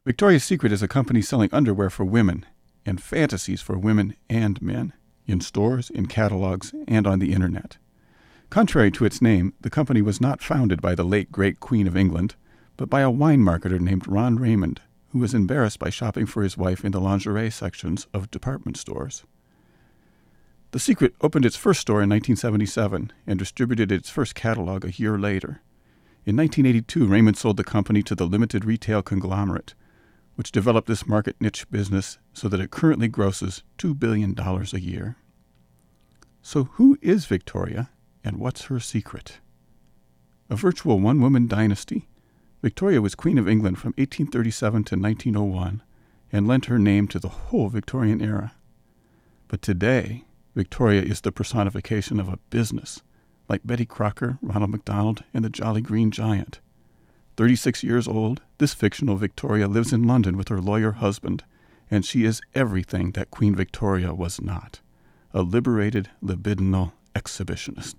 Victoria's Secret is a company selling underwear for women and fantasies for women and men in stores, in catalogs, and on the internet. Contrary to its name, the company was not founded by the late great Queen of England, but by a wine marketer named Ron Raymond, who was embarrassed by shopping for his wife in the lingerie sections of department stores. The Secret opened its first store in 1977 and distributed its first catalog a year later. In 1982, Raymond sold the company to the limited retail conglomerate, which developed this market niche business so that it currently grosses $2 billion a year. So who is Victoria, and what's her secret? A virtual one-woman dynasty, Victoria was Queen of England from 1837 to 1901 and lent her name to the whole Victorian era. But today, Victoria is the personification of a business, like Betty Crocker, Ronald McDonald, and the Jolly Green Giant. 36 years old, this fictional Victoria lives in London with her lawyer husband, and she is everything that Queen Victoria was not, a liberated, libidinal exhibitionist.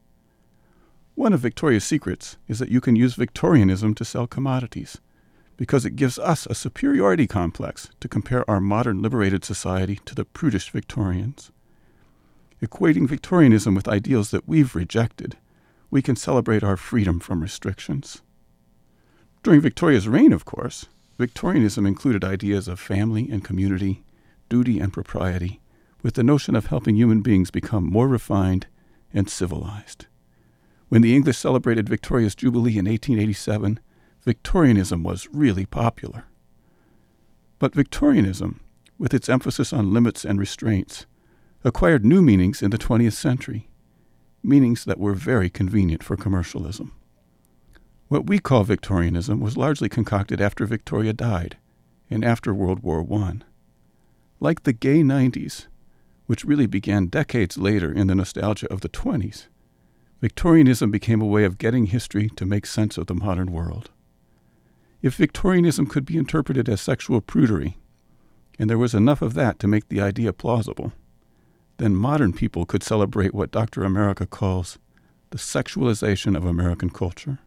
One of Victoria's secrets is that you can use Victorianism to sell commodities, because it gives us a superiority complex to compare our modern liberated society to the prudish Victorians. Equating Victorianism with ideals that we've rejected, we can celebrate our freedom from restrictions. During Victoria's reign, of course, Victorianism included ideas of family and community, duty and propriety, with the notion of helping human beings become more refined and civilized. When the English celebrated Victoria's Jubilee in 1887, Victorianism was really popular. But Victorianism, with its emphasis on limits and restraints, acquired new meanings in the 20th century, meanings that were very convenient for commercialism. What we call Victorianism was largely concocted after Victoria died and after World War I. Like the gay 90s, which really began decades later in the nostalgia of the 20s, Victorianism became a way of getting history to make sense of the modern world. If Victorianism could be interpreted as sexual prudery, and there was enough of that to make the idea plausible, then modern people could celebrate what Dr. America calls the sexualization of American culture.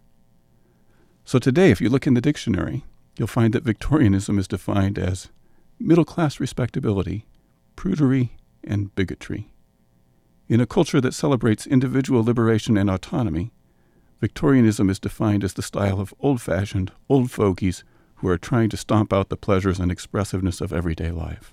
So today, if you look in the dictionary, you'll find that Victorianism is defined as middle-class respectability, prudery, and bigotry. In a culture that celebrates individual liberation and autonomy, Victorianism is defined as the style of old-fashioned, old fogies who are trying to stomp out the pleasures and expressiveness of everyday life.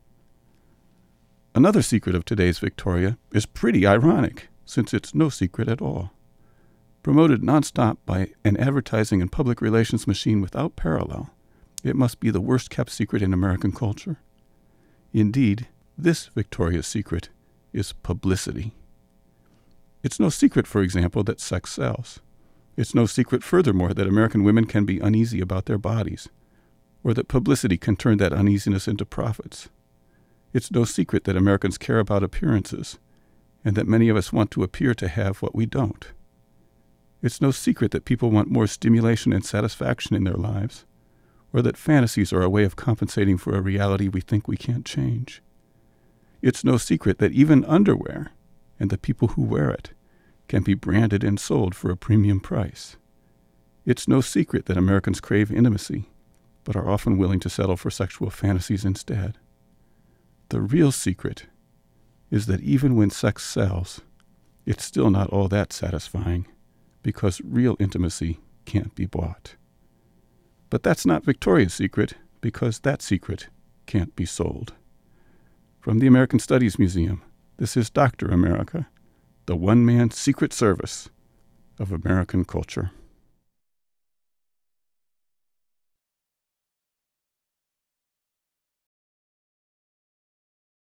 Another secret of today's Victoria is pretty ironic, since it's no secret at all. Promoted nonstop by an advertising and public relations machine without parallel, it must be the worst-kept secret in American culture. Indeed, this Victoria's Secret is publicity. It's no secret, for example, that sex sells. It's no secret, furthermore, that American women can be uneasy about their bodies, or that publicity can turn that uneasiness into profits. It's no secret that Americans care about appearances, and that many of us want to appear to have what we don't. It's no secret that people want more stimulation and satisfaction in their lives, or that fantasies are a way of compensating for a reality we think we can't change. It's no secret that even underwear, and the people who wear it, can be branded and sold for a premium price. It's no secret that Americans crave intimacy, but are often willing to settle for sexual fantasies instead. The real secret is that even when sex sells, it's still not all that satisfying, because real intimacy can't be bought. But that's not Victoria's Secret, because that secret can't be sold. From the American Studies Museum, this is Dr. America, the one-man secret service of American culture.